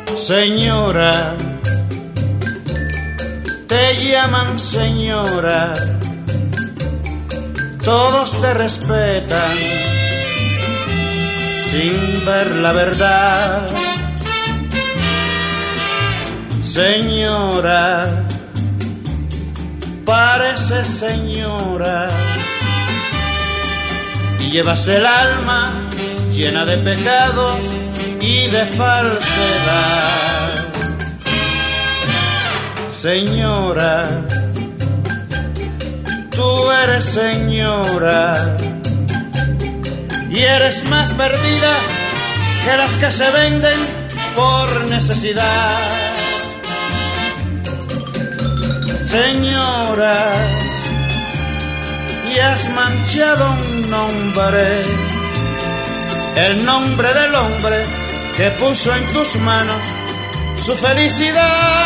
Señora, te llaman señora, todos te respetan sin ver la verdad. Señora, parece señora y llevas el alma llena de pecados y de falsedad. Señora, tú eres señora y eres más perdida que las que se venden por necesidad. Señora, y has manchado un nombre, el nombre del hombre que puso en tus manos su felicidad.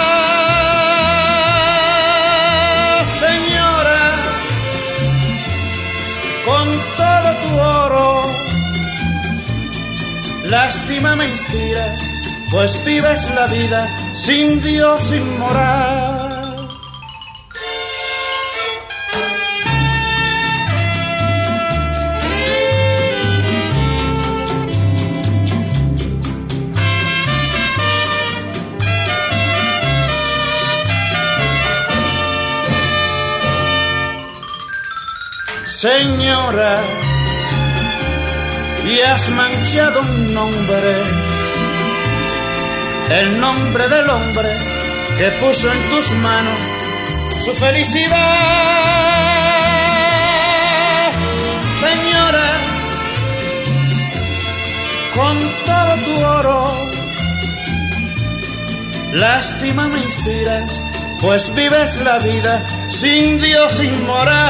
Señora, con todo tu oro, lástima me inspiras, pues vives la vida sin Dios, sin moral. Señora, y has manchado un nombre, el nombre del hombre que puso en tus manos su felicidad. Señora, con todo tu oro, lástima me inspiras, pues vives la vida sin Dios, sin moral.